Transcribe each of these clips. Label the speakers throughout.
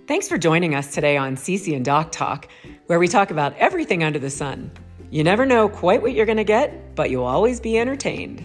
Speaker 1: Thanks for joining us today on Cece and Doc Talk, where we talk about everything under the sun. You never know quite what you're going to get, but you'll always be entertained.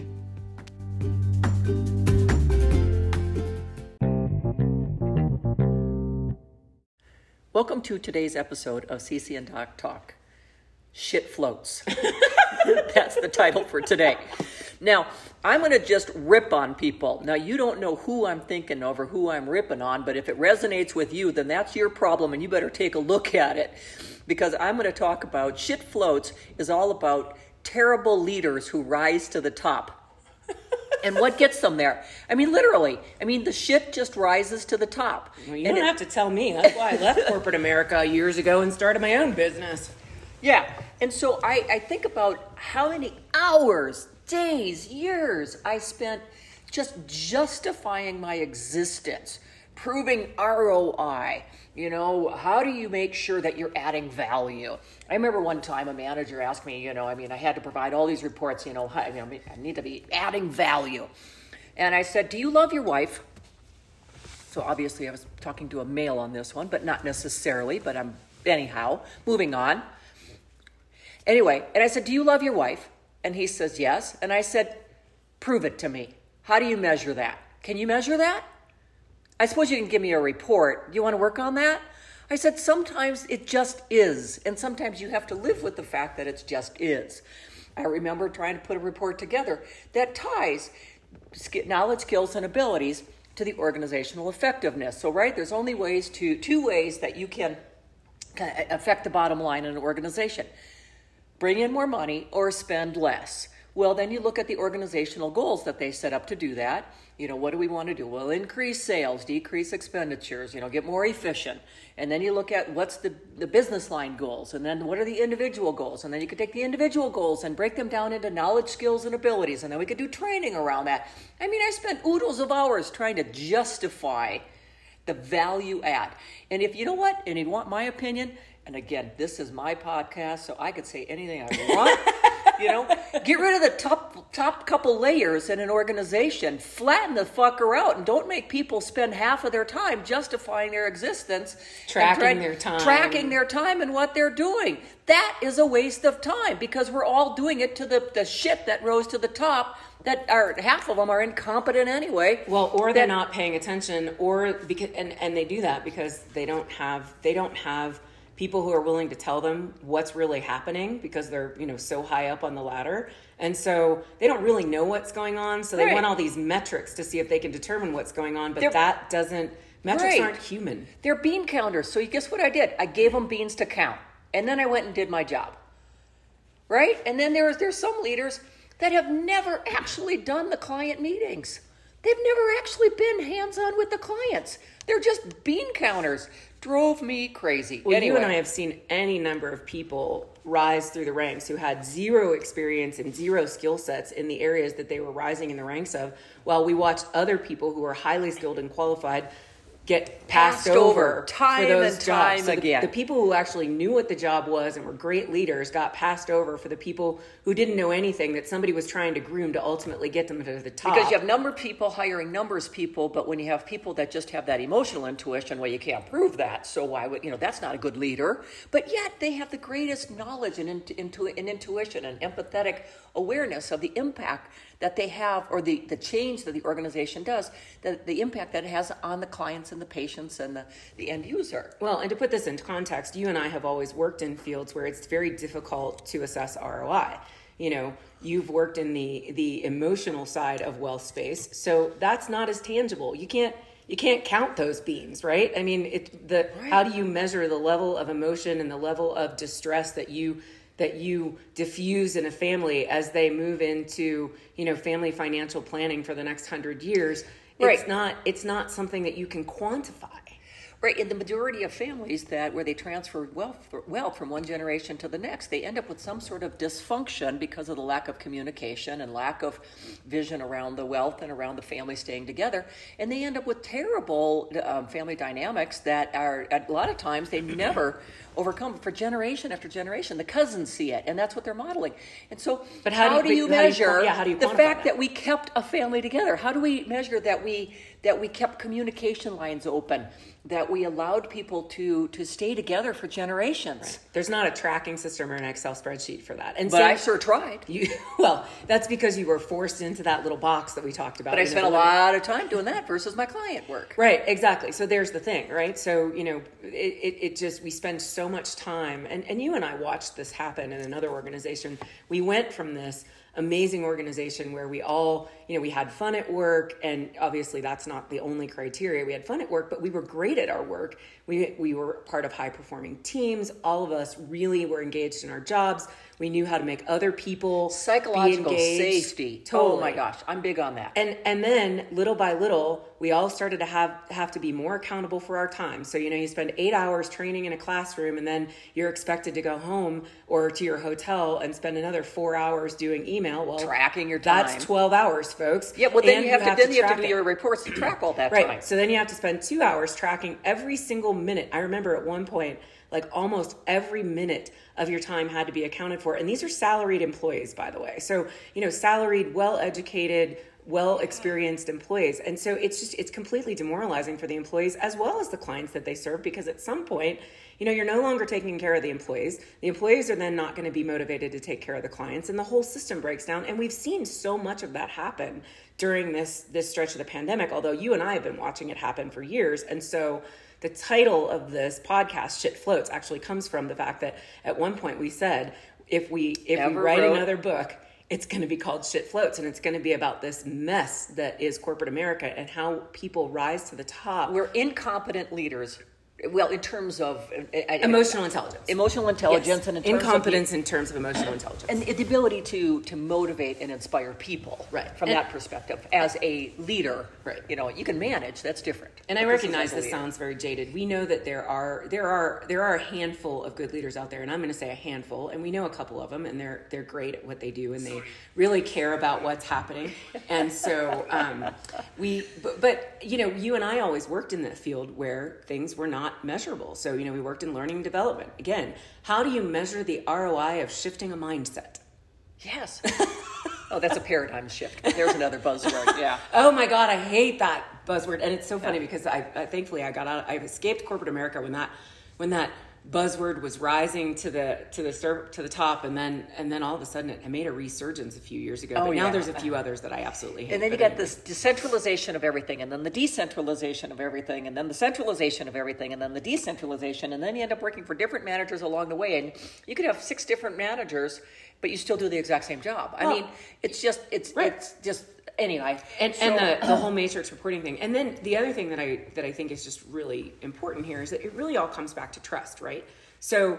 Speaker 2: Welcome to today's episode of Cece and Doc Talk. Shit floats. That's the title for today. Now, I'm going to just rip on people. Now, you don't know who I'm thinking of or who I'm ripping on, but if it resonates with you, then that's your problem, and you better take a look at it. Because I'm going to talk about shit floats is all about terrible leaders who rise to the top. And what gets them there? I mean, literally. I mean, the shit just rises to the top.
Speaker 1: Well, you don't have to tell me. That's why I left corporate America years ago and started my own business.
Speaker 2: Yeah. And so I think about how many hours, days, years I spent just justifying my existence, proving ROI. You know, how do you make sure that you're adding value? I remember one time a manager asked me, I had to provide all these reports, I need to be adding value. And I said, do you love your wife? So obviously I was talking to a male on this one, but not necessarily, but anyhow, moving on. Anyway, and I said, do you love your wife? And he says, yes. And I said, prove it to me. How do you measure that? Can you measure that? I suppose you can give me a report. Do you want to work on that? I said, sometimes it just is. And sometimes you have to live with the fact that it just is. I remember trying to put a report together that ties knowledge, skills, and abilities to the organizational effectiveness. So, right, there's only two ways that you can affect the bottom line in an organization. Bring in more money or spend less. Well, then you look at the organizational goals that they set up to do that. What do we want to do? Well, increase sales, decrease expenditures, get more efficient. And then you look at what's the business line goals, and then what are the individual goals? And then you could take the individual goals and break them down into knowledge, skills, and abilities. And then we could do training around that. I mean, I spent oodles of hours trying to justify the value add. And if you know what, and you want my opinion, and again, this is my podcast, so I could say anything I want. Get rid of the top couple layers in an organization, flatten the fucker out, and don't make people spend half of their time justifying their existence,
Speaker 1: tracking
Speaker 2: their time and what they're doing. That is a waste of time because we're all doing it to the shit that rose to the top. That are half of them are incompetent anyway.
Speaker 1: Well, or they're not paying attention, or because and they do that because they don't have people who are willing to tell them what's really happening because they're, so high up on the ladder. And so they don't really know what's going on. So they want all these metrics to see if they can determine what's going on. But metrics aren't human.
Speaker 2: They're bean counters. So guess what I did? I gave them beans to count. And then I went and did my job. Right? And then there's some leaders that have never actually done the client meetings. They've never actually been hands-on with the clients. They're just bean counters. Drove me crazy.
Speaker 1: Well,
Speaker 2: anyway.
Speaker 1: You and I have seen any number of people rise through the ranks who had zero experience and zero skill sets in the areas that they were rising in the ranks of, while we watched other people who are highly skilled and qualified get passed over
Speaker 2: time
Speaker 1: for those
Speaker 2: and
Speaker 1: jobs.
Speaker 2: time
Speaker 1: so
Speaker 2: again.
Speaker 1: The people who actually knew what the job was and were great leaders got passed over for the people who didn't know anything that somebody was trying to groom to ultimately get them to the top.
Speaker 2: Because you have number people hiring numbers people, but when you have people that just have that emotional intuition, well, you can't prove that. So why would, that's not a good leader. But yet they have the greatest knowledge and intuition and empathetic awareness of the impact that they have, or the change that the organization does, the impact that it has on the clients and the patients and the end user.
Speaker 1: Well, and to put this into context, you and I have always worked in fields where it's very difficult to assess ROI. You've worked in the emotional side of wealth space, so that's not as tangible. You can't count those beans, right? I mean, how do you measure the level of emotion and the level of distress that you diffuse in a family as they move into, family financial planning for the next 100 years? It's not something that you can quantify.
Speaker 2: Right, in the majority of families where they transfer wealth from one generation to the next, they end up with some sort of dysfunction because of the lack of communication and lack of vision around the wealth and around the family staying together. And they end up with terrible family dynamics that are, a lot of times, they never overcome for generation after generation. The cousins see it, and that's what they're modeling. And so how do you measure the fact that we kept a family together? How do we measure that that we kept communication lines open, that we allowed people to stay together for generations.
Speaker 1: Right. There's not a tracking system or an Excel spreadsheet for that.
Speaker 2: But I sure tried.
Speaker 1: Well, that's because you were forced into that little box that we talked about.
Speaker 2: But I spent a lot of time doing that versus my client work.
Speaker 1: Right, exactly. So there's the thing, right? So, it just, we spend so much time, and you and I watched this happen in another organization. We went from this amazing organization where we all, we had fun at work, and obviously that's not the only criteria. We had fun at work, but we were great at our work. We were part of high performing teams. All of us really were engaged in our jobs. We knew how to make other people
Speaker 2: psychological
Speaker 1: be engaged.
Speaker 2: Safety.
Speaker 1: Totally.
Speaker 2: Oh my gosh, I'm big on that.
Speaker 1: And then little by little, we all started to have to be more accountable for our time. So, you spend 8 hours training in a classroom, and then you're expected to go home or to your hotel and spend another 4 hours doing email. Well,
Speaker 2: tracking your time.
Speaker 1: That's 12 hours, folks.
Speaker 2: Yeah, well, then
Speaker 1: and
Speaker 2: you have to do
Speaker 1: it.
Speaker 2: your reports to track all that
Speaker 1: right.
Speaker 2: time.
Speaker 1: So then you have to spend 2 hours tracking every single minute. I remember at one point, like almost every minute of your time had to be accounted for. And these are salaried employees, by the way. So, salaried, well-educated, well-experienced employees. And so it's completely demoralizing for the employees as well as the clients that they serve, because at some point, you're no longer taking care of the employees. The employees are then not going to be motivated to take care of the clients, and the whole system breaks down. And we've seen so much of that happen during this stretch of the pandemic, although you and I have been watching it happen for years. And so the title of this podcast, Shit Floats, actually comes from the fact that at one point we said, if we write another book, it's going to be called Shit Floats, and it's going to be about this mess that is corporate America and how people rise to the top.
Speaker 2: We're incompetent leaders. Well, in terms of
Speaker 1: emotional intelligence,
Speaker 2: yes.
Speaker 1: And in terms incompetence in terms of emotional intelligence,
Speaker 2: and the ability to motivate and inspire people,
Speaker 1: right?
Speaker 2: From that perspective, as a leader,
Speaker 1: right?
Speaker 2: You can manage. That's different.
Speaker 1: And I recognize this sounds very jaded. We know that there are a handful of good leaders out there, and I'm going to say a handful, and we know a couple of them, and they're great at what they do, and they really care about what's happening. And so but you and I always worked in that field where things were not measurable. So, we worked in learning and development. Again, how do you measure the ROI of shifting a mindset?
Speaker 2: Yes. Oh, that's a paradigm shift. There's another buzzword. Yeah.
Speaker 1: Oh my God, I hate that buzzword. And it's so funny because I thankfully I escaped corporate America when that buzzword was rising to the top, and then all of a sudden it made a resurgence a few years ago. But now there's a few others that I absolutely hate.
Speaker 2: And then you got this decentralization of everything, and then the decentralization of everything, and then the centralization of everything, and then the decentralization, and then you end up working for different managers along the way, and you could have 6 different managers, but you still do the exact same job. I mean, it's just anyway. And
Speaker 1: the whole matrix reporting thing. And then the other thing that I think is just really important here is that it really all comes back to trust, right? So,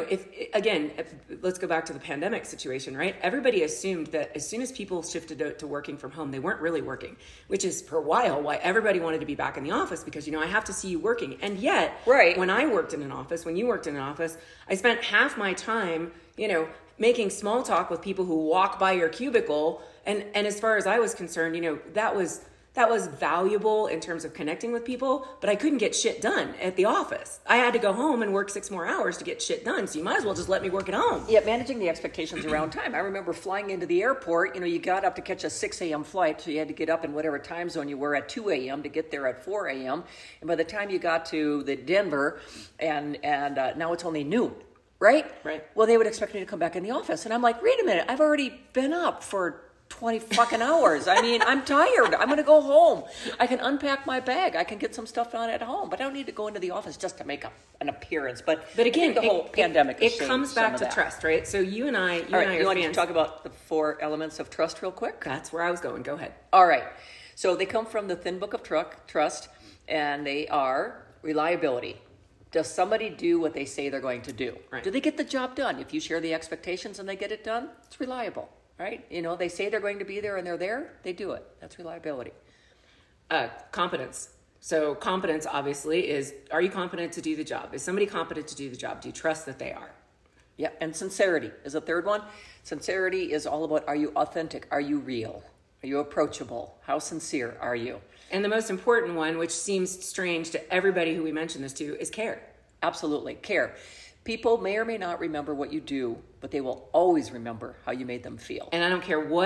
Speaker 1: let's go back to the pandemic situation, right? Everybody assumed that as soon as people shifted to working from home, they weren't really working, which is for a while why everybody wanted to be back in the office, because, I have to see you working. And yet, when I worked in an office, when you worked in an office, I spent half my time, making small talk with people who walk by your cubicle. And as far as I was concerned, that was valuable in terms of connecting with people, but I couldn't get shit done at the office. I had to go home and work 6 more hours to get shit done. So you might as well just let me work at home.
Speaker 2: Yeah, managing the expectations around time. I remember flying into the airport, you got up to catch a 6 a.m. flight, so you had to get up in whatever time zone you were at 2 a.m. to get there at 4 a.m. And by the time you got to the Denver, and now it's only noon. Right? Well, they would expect me to come back in the office. And I'm like, wait a minute, I've already been up for 20 fucking hours. I mean, I'm tired. I'm going to go home. I can unpack my bag. I can get some stuff done at home, but I don't need to go into the office just to make an appearance. But
Speaker 1: again,
Speaker 2: the whole pandemic
Speaker 1: it comes back to trust, right? So you and I,
Speaker 2: you want to talk about the 4 elements of trust real quick?
Speaker 1: That's where I was going. Go ahead.
Speaker 2: All right. So they come from the Thin Book of Trust, and they are reliability. Does somebody do what they say they're going to do?
Speaker 1: Right.
Speaker 2: Do they get the job done? If you share the expectations and they get it done, it's reliable, right? They say they're going to be there and they're there, they do it. That's reliability.
Speaker 1: Competence. So competence obviously is, are you competent to do the job? Is somebody competent to do the job? Do you trust that they are?
Speaker 2: Yeah, and sincerity is a third one. Sincerity is all about, are you authentic? Are you real? Are you approachable? How sincere are you?
Speaker 1: And the most important one, which seems strange to everybody who we mention this to, is care.
Speaker 2: Absolutely, care. People may or may not remember what you do, but they will always remember how you made them feel.
Speaker 1: And I don't care what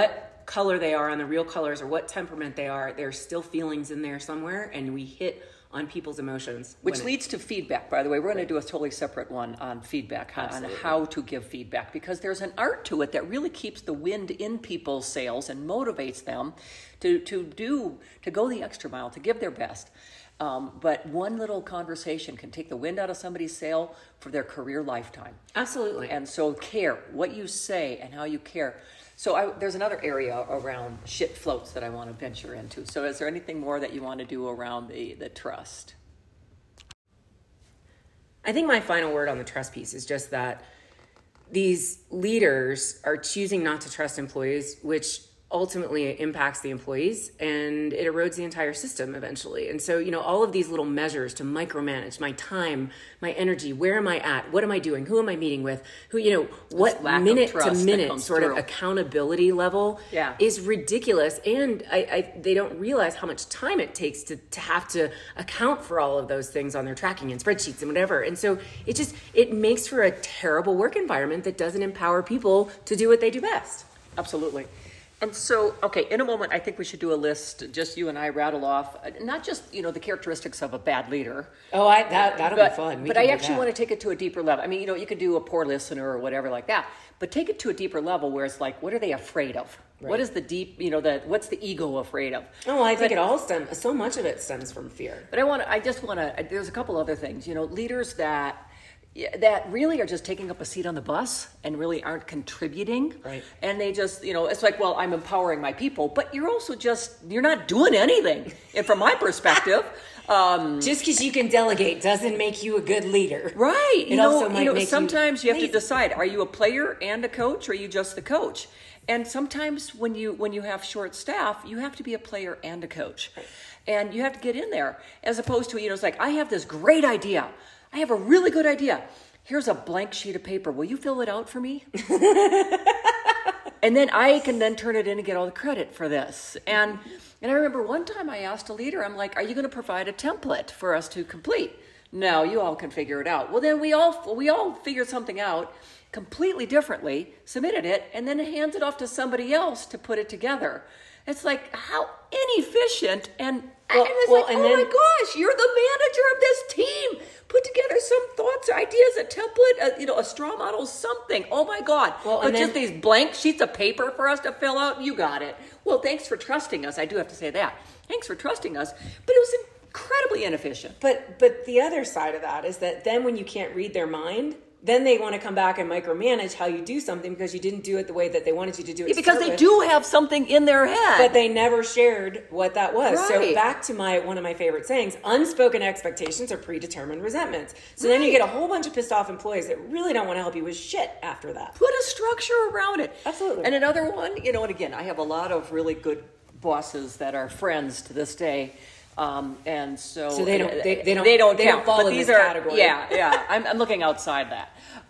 Speaker 1: what color they are on the real colors or what temperament they are, there's still feelings in there somewhere, and we hit on people's emotions.
Speaker 2: Which leads to feedback, by the way. We're going to do a totally separate one on feedback, on how to give feedback, because there's an art to it that really keeps the wind in people's sails and motivates them to go the extra mile, to give their best. But one little conversation can take the wind out of somebody's sail for their career lifetime.
Speaker 1: Absolutely.
Speaker 2: And so care, what you say and how you care. So there's another area around shit floats that I want to venture into. So is there anything more that you want to do around the trust?
Speaker 1: I think my final word on the trust piece is just that these leaders are choosing not to trust employees, which ultimately impacts the employees, and it erodes the entire system eventually. And so, all of these little measures to micromanage my time, my energy, where am I at? What am I doing? Who am I meeting with? What minute to minute sort of accountability level is ridiculous. And they don't realize how much time it takes to have to account for all of those things on their tracking and spreadsheets and whatever. And so it makes for a terrible work environment that doesn't empower people to do what they do best.
Speaker 2: Absolutely. And so, okay, in a moment, I think we should do a list, just you and I rattle off, not just, the characteristics of a bad leader.
Speaker 1: Oh, that'll be fun.
Speaker 2: But I actually want to take it to a deeper level. I mean, you could do a poor listener or whatever like that, but take it to a deeper level where it's like, what are they afraid of? Right. What is the deep, what's the ego afraid of?
Speaker 1: Oh, I think so much of it stems from fear.
Speaker 2: But there's a couple other things, leaders that really are just taking up a seat on the bus and really aren't contributing.
Speaker 1: Right.
Speaker 2: And they just, it's like, well, I'm empowering my people, but you're also you're not doing anything. And from my perspective,
Speaker 1: just because you can delegate doesn't make you a good leader.
Speaker 2: Right.
Speaker 1: It also might make
Speaker 2: sometimes you have
Speaker 1: lazy.
Speaker 2: to decide, are you a player and a coach, or are you just the coach? And sometimes when you have short staff, you have to be a player and a coach. Right. And you have to get in there, as opposed to, it's like, I have this great idea. I have a really good idea. Here's a blank sheet of paper. Will you fill it out for me? And then I can then turn it in and get all the credit for this. And I remember one time I asked a leader, I'm like, are you going to provide a template for us to complete? No, you all can figure it out. Well, then we all figured something out completely differently, submitted it, and then hands it off to somebody else to put it together. It's like, how inefficient and my gosh, you're the manager of this team. Put together some thoughts, ideas, a template, a straw model, something. Oh my God. But just these blank sheets of paper for us to fill out, you got it. Well, thanks for trusting us. I do have to say that. Thanks for trusting us. But it was incredibly inefficient.
Speaker 1: But the other side of that is that then when you can't read their mind, then they want to come back and micromanage how you do something because you didn't do it the way that they wanted you to do it.
Speaker 2: Because they do have something in their head.
Speaker 1: But they never shared what that was.
Speaker 2: Right.
Speaker 1: So back to one of my favorite sayings, unspoken expectations are predetermined resentments. So then you get a whole bunch of pissed off employees that really don't want to help you with shit after that.
Speaker 2: Put a structure around it.
Speaker 1: Absolutely.
Speaker 2: And another one, and again, I have a lot of really good bosses that are friends to this day. And so
Speaker 1: they don't fall in this category.
Speaker 2: Yeah. I'm looking outside that.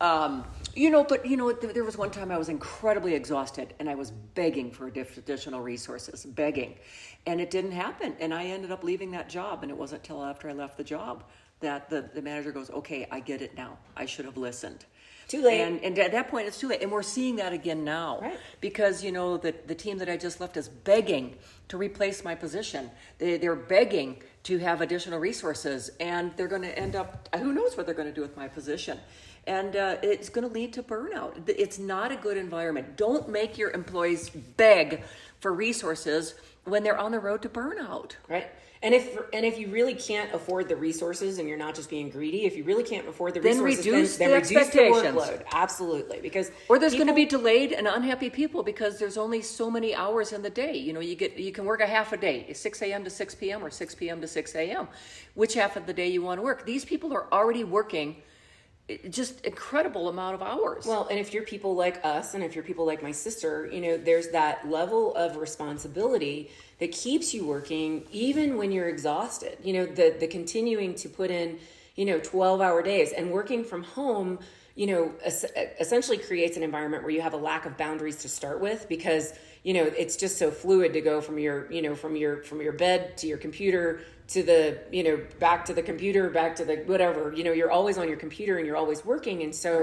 Speaker 2: There was one time I was incredibly exhausted and I was begging for additional resources, and it didn't happen. And I ended up leaving that job. And it wasn't until after I left the job that the manager goes, okay, I get it now. I should have listened.
Speaker 1: Too late.
Speaker 2: And at that point, it's too late. And we're seeing that again now.
Speaker 1: Right.
Speaker 2: Because, the team that I just left is begging to replace my position. They're begging to have additional resources. And they're going to end up, who knows what they're going to do with my position. And it's going to lead to burnout. It's not a good environment. Don't make your employees beg for resources when they're on the road to burnout.
Speaker 1: Right. And if you really can't afford the resources and you're not just being greedy, if you really can't afford the resources, then reduce the workload. Absolutely.
Speaker 2: Or there's going to be delayed and unhappy people because there's only so many hours in the day. You can work a half a day, 6 a.m. to 6 p.m. or 6 p.m. to 6 a.m. Which half of the day you want to work. These people are already working just incredible amount of hours.
Speaker 1: Well, and if you're people like us and if you're people like my sister, there's that level of responsibility that keeps you working even when you're exhausted. The continuing to put in, 12-hour days and working from home, essentially creates an environment where you have a lack of boundaries to start with because, it's just so fluid to go from your bed to your computer to the, back to the computer, back to the whatever, you're always on your computer and you're always working. And so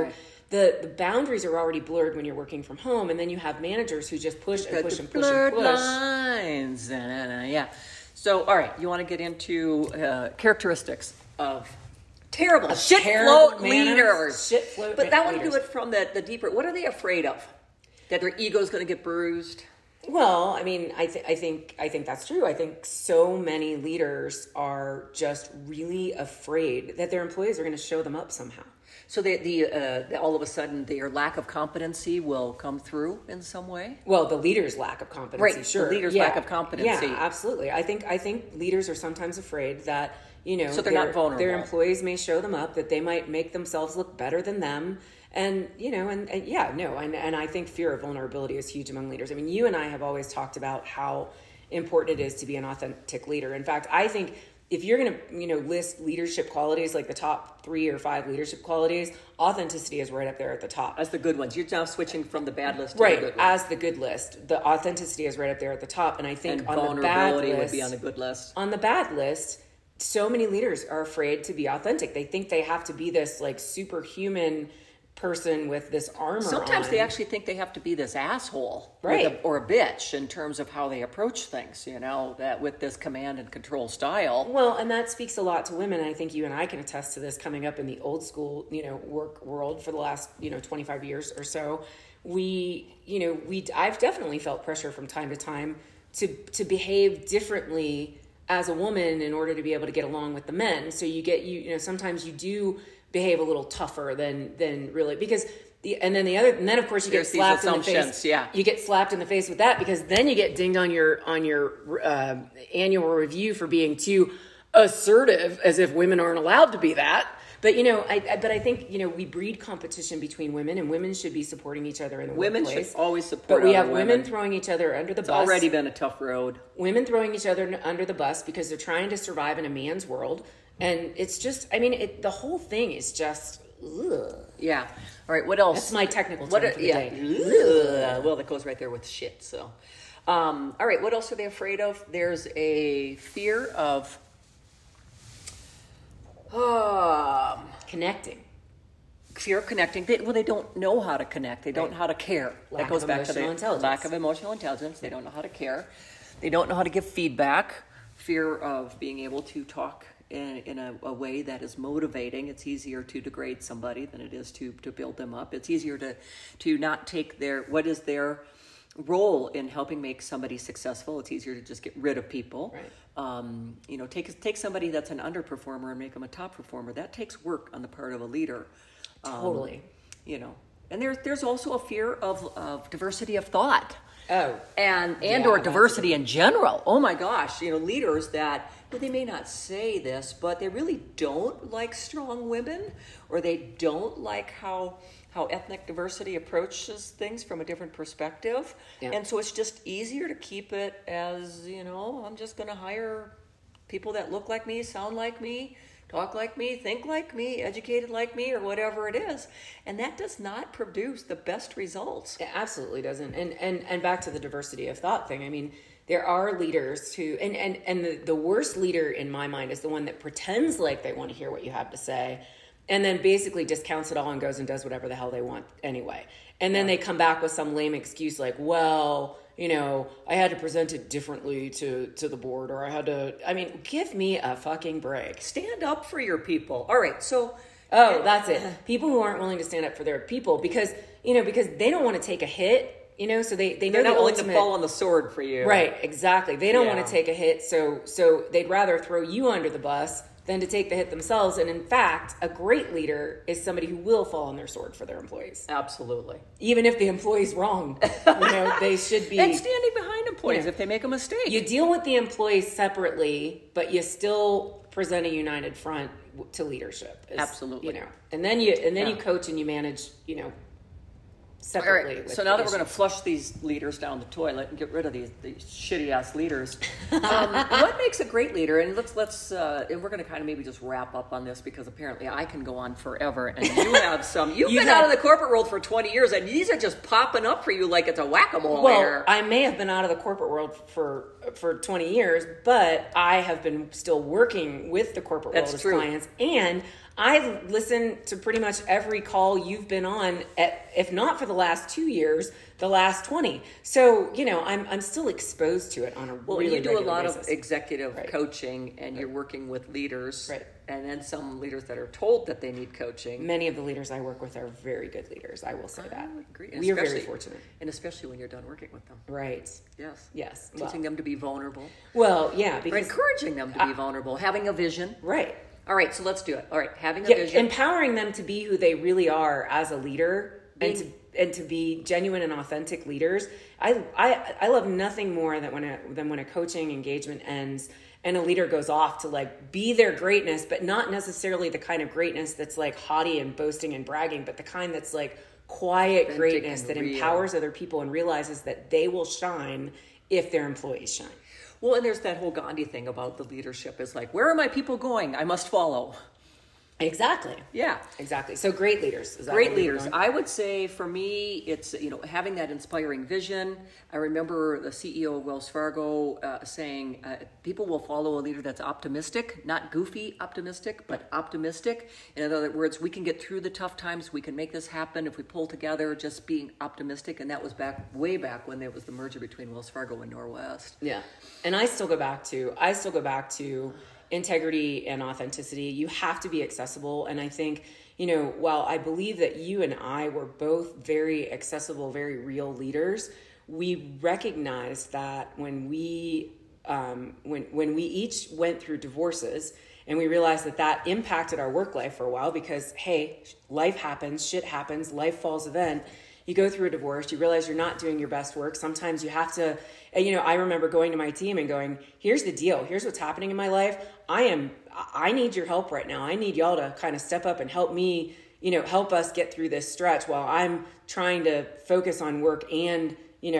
Speaker 1: the boundaries are already blurred when you're working from home, and then you have managers who just push and push and push
Speaker 2: blurred
Speaker 1: and push.
Speaker 2: lines. Yeah. So, all right, you want to get into characteristics of terrible shit float leaders.
Speaker 1: Shit float
Speaker 2: but I want to
Speaker 1: leaders.
Speaker 2: do it from the deeper. What are they afraid of? That their ego's going to get bruised?
Speaker 1: Well, I mean, I think that's true. I think so many leaders are just really afraid that their employees are going to show them up somehow.
Speaker 2: So all of a sudden their lack of competency will come through in some way?
Speaker 1: Well, the leader's lack of competency,
Speaker 2: Right,
Speaker 1: sure.
Speaker 2: the leader's lack of competency.
Speaker 1: Yeah, absolutely. I think leaders are sometimes afraid that,
Speaker 2: So they're not vulnerable.
Speaker 1: Their employees may show them up, that they might make themselves look better than them. And, and I think fear of vulnerability is huge among leaders. I mean, you and I have always talked about how important it is to be an authentic leader. In fact, I think if you're going to, list leadership qualities, like the top 3 or 5 leadership qualities, authenticity is right up there at the top.
Speaker 2: As the good ones. You're now switching from the bad list to
Speaker 1: right,
Speaker 2: the good ones.
Speaker 1: as the good list. The authenticity is right up there at the top. And I think
Speaker 2: And
Speaker 1: on the bad
Speaker 2: vulnerability
Speaker 1: list,
Speaker 2: would be on the good list.
Speaker 1: on the bad list, so many leaders are afraid to be authentic. They think they have to be this like superhuman person with this armor
Speaker 2: Sometimes
Speaker 1: on.
Speaker 2: they actually think they have to be this asshole,
Speaker 1: Right.
Speaker 2: or a bitch in terms of how they approach things, that with this command and control style.
Speaker 1: Well, and that speaks a lot to women. I think you and I can attest to this coming up in the old school, work world for the last, 25 years or so. I've definitely felt pressure from time to time to behave differently as a woman in order to be able to get along with the men. So sometimes you do behave a little tougher than really, because and then of course you get slapped in the face.
Speaker 2: Yeah.
Speaker 1: You get slapped in the face with that, because then you get dinged on your annual review for being too assertive, as if women aren't allowed to be that. But I think we breed competition between women, and women should be supporting each other in the
Speaker 2: Women
Speaker 1: workplace.
Speaker 2: should always support.
Speaker 1: But we
Speaker 2: other
Speaker 1: have women throwing each other under the
Speaker 2: It's
Speaker 1: bus.
Speaker 2: already been a tough road.
Speaker 1: Women throwing each other under the bus because they're trying to survive in a man's world. And it's just, the whole thing is just, ugh.
Speaker 2: Yeah. All right. What else?
Speaker 1: That's my technical term for the day.
Speaker 2: Ugh. Well, that goes right there with shit. So, all right. What else are they afraid of? There's a fear of
Speaker 1: Connecting.
Speaker 2: fear of connecting. They don't know how to connect. They don't know how to care.
Speaker 1: Lack
Speaker 2: that goes
Speaker 1: of
Speaker 2: back to the
Speaker 1: emotional intelligence.
Speaker 2: lack of emotional intelligence. They don't know how to care. They don't know how to give feedback. Fear of being able to talk in a way that is motivating. It's easier to degrade somebody than it is to build them up. It's easier to not take what is their role in helping make somebody successful. It's easier to just get rid of people.
Speaker 1: Right.
Speaker 2: Take somebody that's an underperformer and make them a top performer. That takes work on the part of a leader.
Speaker 1: Totally.
Speaker 2: And there's also a fear of diversity of thought.
Speaker 1: Oh.
Speaker 2: And
Speaker 1: Yeah,
Speaker 2: or
Speaker 1: that's
Speaker 2: diversity in general. Oh my gosh, leaders that, they may not say this, but they really don't like strong women, or they don't like how ethnic diversity approaches things from a different perspective.
Speaker 1: Yeah.
Speaker 2: And so it's just easier to keep it as, I'm just going to hire people that look like me, sound like me, talk like me, think like me, educated like me, or whatever it is. And that does not produce the best results.
Speaker 1: It absolutely doesn't. And back to the diversity of thought thing. I mean, there are leaders who, and the worst leader in my mind is the one that pretends like they want to hear what you have to say, and then basically discounts it all and goes and does whatever the hell they want anyway. And then they come back with some lame excuse like, well, I had to present it differently to the board, or give me a fucking break.
Speaker 2: Stand up for your people. All right, so...
Speaker 1: Oh, that's it. People who aren't willing to stand up for their people because they don't want to take a hit, so they know
Speaker 2: They're not
Speaker 1: the
Speaker 2: willing
Speaker 1: ultimate...
Speaker 2: to fall on the sword for you.
Speaker 1: Right, exactly. They don't
Speaker 2: Yeah.
Speaker 1: want to take a hit, so they'd rather throw you under the bus than to take the hit themselves. And in fact, a great leader is somebody who will fall on their sword for their employees.
Speaker 2: Absolutely.
Speaker 1: Even if the employee's wrong, they should be...
Speaker 2: And standing behind employees if they make a mistake.
Speaker 1: You deal with the employees separately, but you still present a united front to leadership.
Speaker 2: Absolutely.
Speaker 1: And then you coach and you manage, separately.
Speaker 2: All right.
Speaker 1: With
Speaker 2: So now that we're
Speaker 1: issues.
Speaker 2: going to flush these leaders down the toilet and get rid of these shitty ass leaders, what makes a great leader? And let's and we're going to kind of maybe just wrap up on this, because apparently I can go on forever, and you have some. You've been out of the corporate world for 20 years, and these are just popping up for you like it's a whack-a-mole.
Speaker 1: Well, I may have been out of the corporate world for 20 years, but I have been still working with the corporate world as clients, and I listen to pretty much every call you've been on, if not for the last 2 years, the last 20. So, I'm still exposed to it on a really
Speaker 2: you do a lot
Speaker 1: basis.
Speaker 2: of executive coaching, and you're working with leaders, and then some leaders that are told that they need coaching.
Speaker 1: Many of the leaders I work with are very good leaders. I will say that.
Speaker 2: I agree.
Speaker 1: We are very fortunate.
Speaker 2: And especially when you're done working with them.
Speaker 1: Right.
Speaker 2: Yes. Teaching them to be vulnerable.
Speaker 1: Well, yeah. Because
Speaker 2: encouraging them to be vulnerable. Having a vision.
Speaker 1: Right.
Speaker 2: All right, so let's do it. All right, having a vision.
Speaker 1: Empowering them to be who they really are as a leader, and to be genuine and authentic leaders. I love nothing more than when a coaching engagement ends and a leader goes off to like be their greatness, but not necessarily the kind of greatness that's like haughty and boasting and bragging, but the kind that's like quiet authentic greatness that empowers other people and realizes that they will shine if their employees shine.
Speaker 2: Well, and there's that whole Gandhi thing about the leadership is like, where are my people going? I must follow.
Speaker 1: Exactly.
Speaker 2: Yeah.
Speaker 1: Exactly. So great leaders.
Speaker 2: Great leaders. I would say for me, it's, having that inspiring vision. I remember the CEO of Wells Fargo saying, people will follow a leader that's optimistic, not goofy optimistic, but optimistic. In other words, we can get through the tough times. We can make this happen if we pull together, just being optimistic. And that was way back when there was the merger between Wells Fargo and Norwest.
Speaker 1: Yeah. And I still go back to integrity and authenticity. You have to be accessible. And I think, while I believe that you and I were both very accessible, very real leaders, we recognized that when we each went through divorces, and we realized that impacted our work life for a while, because, hey, life happens, shit happens, life falls event. You go through a divorce, you realize you're not doing your best work. Sometimes you have to, I remember going to my team and going, here's the deal. Here's what's happening in my life. I need your help right now. I need y'all to kind of step up and help me, help us get through this stretch while I'm trying to focus on work and,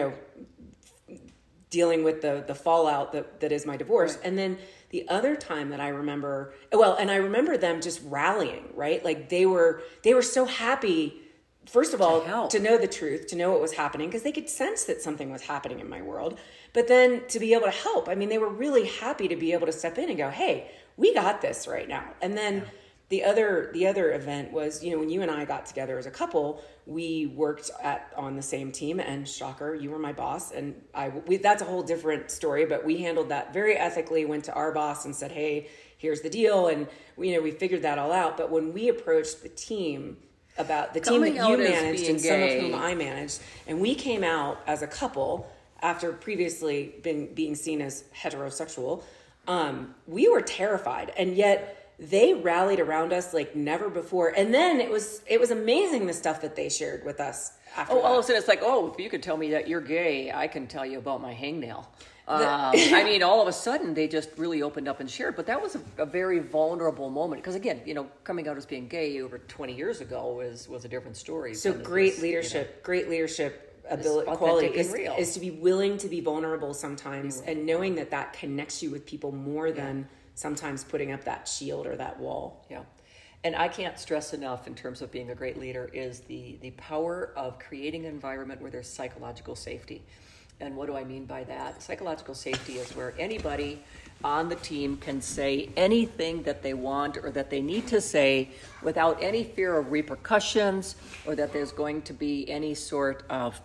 Speaker 1: dealing with the fallout that is my divorce. Right. And then the other time that I remember, and I remember them just rallying, right? Like they were so happy, first of all, to know the truth, to know what was happening, because they could sense that something was happening in my world. But then to be able to help. I mean, they were really happy to be able to step in and go, hey, we got this right now. And then the other event was, when you and I got together as a couple, we worked on the same team, and shocker, you were my boss, and that's a whole different story, but we handled that very ethically, went to our boss and said, hey, here's the deal. And we figured that all out. But when we approached the team, about the team that you managed and some of whom I managed, and we came out as a couple after previously being seen as heterosexual, we were terrified, and yet they rallied around us like never before. And then it was amazing the stuff that they shared with us after that.
Speaker 2: All of a sudden it's like, if you could tell me that you're gay, I can tell you about my hangnail. All of a sudden they just really opened up and shared. But that was a very vulnerable moment. Because again, coming out as being gay over 20 years ago was a different story.
Speaker 1: So great leadership ability, quality is to be willing to be vulnerable sometimes, and knowing that connects you with people more than sometimes putting up that shield or that wall.
Speaker 2: Yeah. And I can't stress enough in terms of being a great leader is the power of creating an environment where there's psychological safety. And what do I mean by that? Psychological safety is where anybody on the team can say anything that they want or that they need to say without any fear of repercussions, or that there's going to be any sort of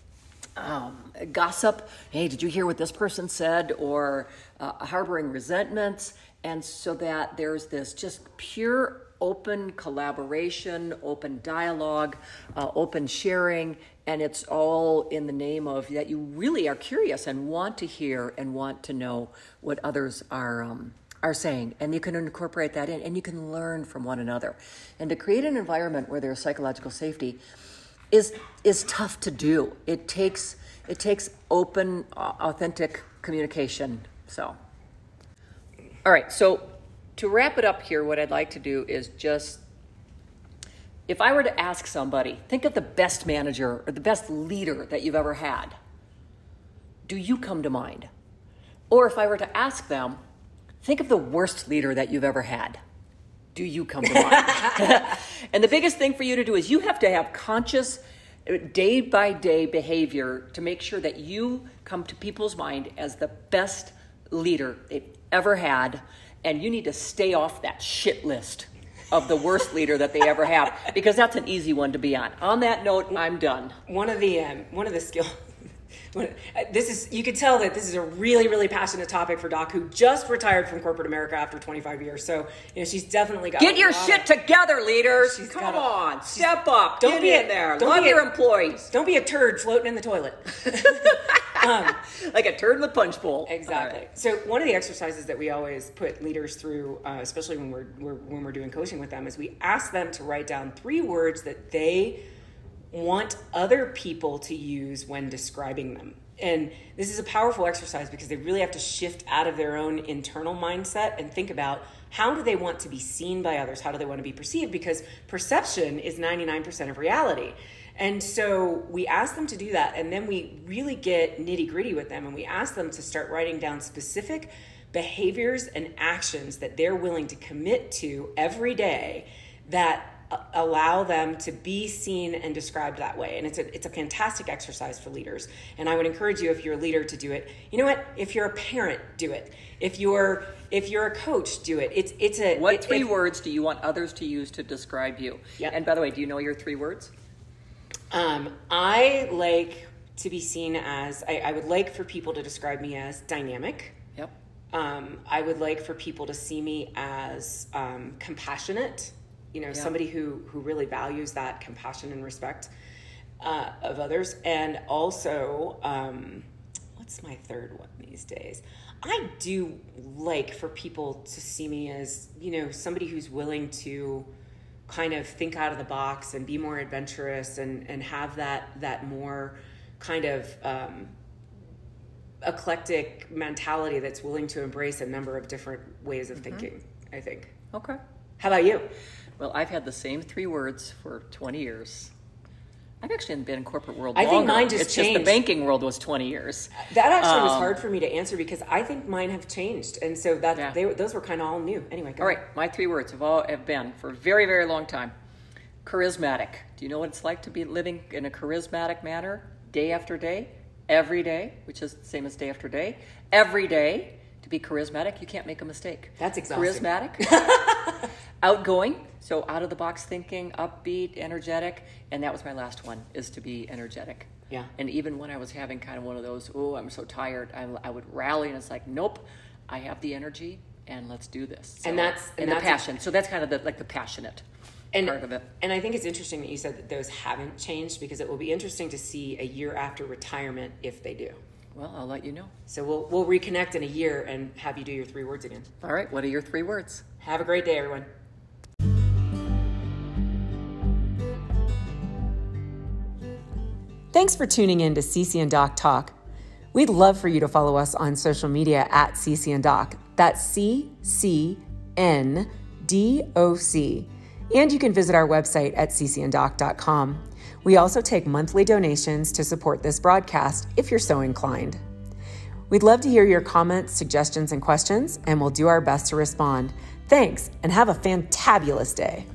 Speaker 2: gossip. Hey, did you hear what this person said? Or harboring resentments. And so that there's this just pure open collaboration, open dialogue, open sharing, and it's all in the name of that you really are curious and want to hear and want to know what others are saying, and you can incorporate that in, and you can learn from one another. And to create an environment where there's psychological safety is tough to do. It takes open, authentic communication. So, all right. So to wrap it up here, what I'd like to do is just if I were to ask somebody, think of the best manager or the best leader that you've ever had, do you come to mind? Or if I were to ask them, think of the worst leader that you've ever had, do you come to mind? And the biggest thing for you to do is you have to have conscious day-by-day behavior to make sure that you come to people's mind as the best leader they've ever had, and you need to stay off that shit list of the worst leader that they ever have, because that's an easy one to be on. On that note, I'm done.
Speaker 1: One of the skills. You could tell that this is a really, really passionate topic for Doc, who just retired from corporate America after 25 years. So, she's definitely got.
Speaker 2: Get your shit together, leaders. Come on, step up. Don't be in there. Love your employees.
Speaker 1: Don't be a turd floating in the toilet.
Speaker 2: Like a turd in the punch bowl.
Speaker 1: Exactly. Right. So one of the exercises that we always put leaders through, especially when we're doing coaching with them, is we ask them to write down 3 words that they want other people to use when describing them. And this is a powerful exercise because they really have to shift out of their own internal mindset and think about, how do they want to be seen by others? How do they want to be perceived? Because perception is 99% of reality. And so we ask them to do that, and then we really get nitty-gritty with them, and we ask them to start writing down specific behaviors and actions that they're willing to commit to every day that allow them to be seen and described that way. And it's a fantastic exercise for leaders. And I would encourage you, if you're a leader, to do it. You know what? If you're a parent, do it. If you're a coach, do it.
Speaker 2: What 3 words do you want others to use to describe you?
Speaker 1: Yep.
Speaker 2: And by the way, do you know your 3 words?
Speaker 1: I like to be seen as, I would like for people to describe me as dynamic.
Speaker 2: Yep.
Speaker 1: I would like for people to see me as compassionate. Somebody who really values that compassion and respect of others. And also, what's my 3rd one these days? I do like for people to see me as, somebody who's willing to kind of think out of the box and be more adventurous and have that more kind of eclectic mentality that's willing to embrace a number of different ways of thinking, I think.
Speaker 2: Okay.
Speaker 1: How about you?
Speaker 2: Well, I've had the same 3 words for 20 years. I've actually been in corporate world
Speaker 1: longer. I think mine
Speaker 2: just
Speaker 1: changed.
Speaker 2: The banking world was 20 years.
Speaker 1: That actually was hard for me to answer because I think mine have changed. And so those were kind of all new. Anyway, go
Speaker 2: all
Speaker 1: ahead.
Speaker 2: Right, my 3 words have been for a very, very long time. Charismatic. Do you know what it's like to be living in a charismatic manner day after day, every day, which is the same as day after day, every day? To be charismatic, you can't make a mistake.
Speaker 1: That's exhausting.
Speaker 2: Charismatic, outgoing, so out of the box thinking, upbeat, energetic, and that was my last one, is to be energetic.
Speaker 1: Yeah.
Speaker 2: And even when I was having kind of one of those, I'm so tired, I would rally, and it's like, nope, I have the energy, and let's do this. So, and that's the passion. So that's kind of the passionate part of it.
Speaker 1: And I think it's interesting that you said that those haven't changed, because it will be interesting to see a year after retirement if they do.
Speaker 2: Well, I'll let you know.
Speaker 1: So we'll reconnect in a year and have you do your 3 words again.
Speaker 2: All right. What are your 3 words?
Speaker 1: Have a great day, everyone. Thanks for tuning in to CC and Doc Talk. We'd love for you to follow us on social media at CC and Doc. That's CCNDOC. And you can visit our website at ccanddoc.com. We also take monthly donations to support this broadcast if you're so inclined. We'd love to hear your comments, suggestions, and questions, and we'll do our best to respond. Thanks, and have a fantabulous day.